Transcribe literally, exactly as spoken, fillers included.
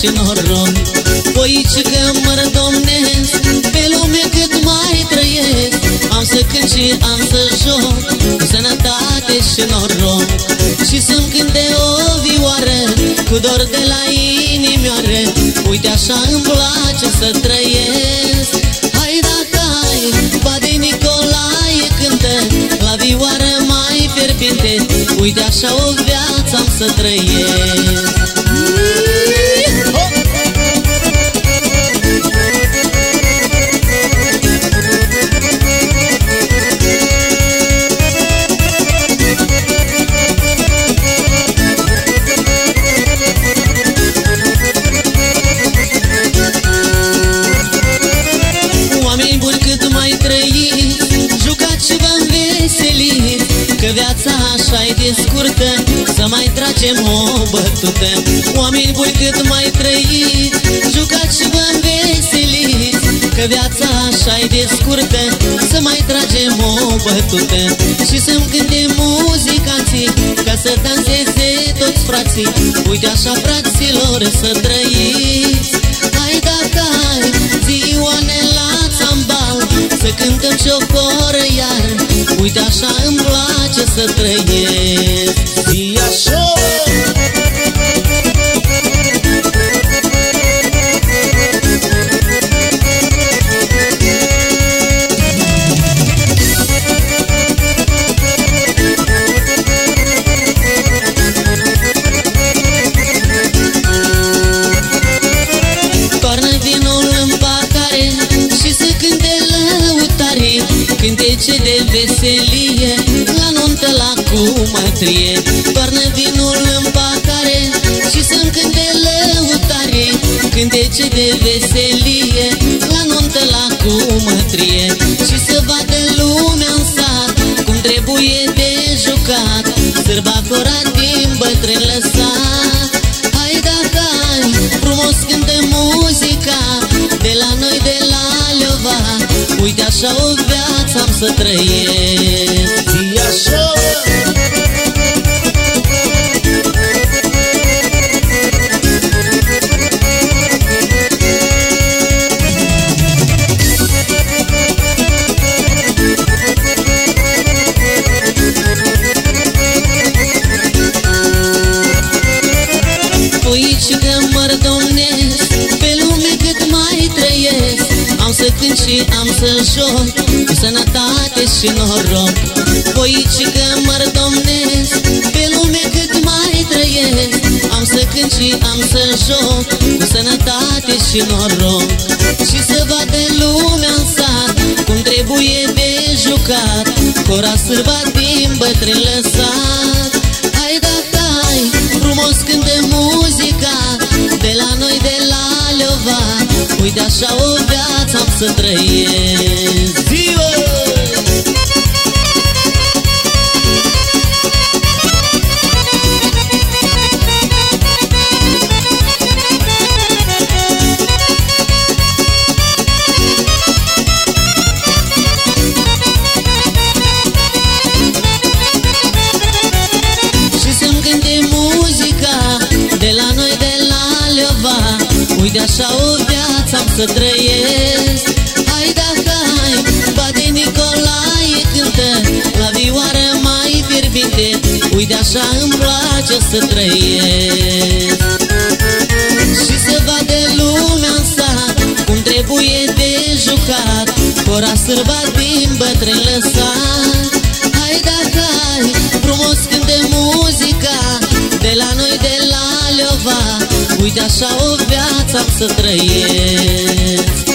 și noroc. Voicică mă domnesc, pe lume cât mai trăiesc, am să cânt și am să joc, cu sănătate și noroc. Și să-mi cânte o vioară, cu dor de la inimioară, uite așa îmi place să trăiesc. Hai dacă ai, Bade Nicolae cântă, la vioară mai fierbinte, uite așa o viață am să trăiesc. Că viața așa-i de scurtă, să mai tragem o bătută. Oameni buni cât mai trăiți, jucați și vă înveseliți. Că viața așa-i de scurtă, să mai tragem o bătută. Și să-mi cânte muzicanții, ca să danseze toți frații. Uite așa, fraților, să trăiți. Hai dacă ai ziua la țambal, să cântăm și o coră iar, uite așa îmi place să trăiesc. Zi așa! Toarnă vinul în pahare și să cânte lăutare, cântece de veselie, la nuntă la cumătrie. Toarnă vinul în pahare și să-mi cânte lăutare, cântece de veselie, la nuntă la cumătrie. Și să vadă lumea în sat, cum trebuie de jucat, sârbacora din bătrân lăsat. Hai dacă ai, frumos cântă muzica, de la noi de la Leova, uite așa o viață am să trăiesc. Zi așa! Voicică mă domnesc, pe lume cât mai trăiesc, am să cânt și am să joc, cu sănătate și noroc. Voicică mă domnesc, pe lume cât mai trăiesc, am să cânt și am să joc, cu sănătate și noroc. Și să vadă lumea în sat, cum trebuie de jucat, cora sârba din bătrân lăsat. Hai dacă ai, frumos cântă muzica, de la noi de la Leova, uite așa o viață am să trăiesc. Ziua! Uite așa o viață am să trăiesc. Hai dacă ai, Bade Nicolae cântă, la vioară mai fierbinte, uite așa îmi place să trăiesc. Și să vadă lumea în sat, cum trebuie de jucat, cora sârba din bătrân lăsat. Hai dacă ai, frumos cântă muzica, de la noi de la Leova, uite așa o viață am să trăiesc.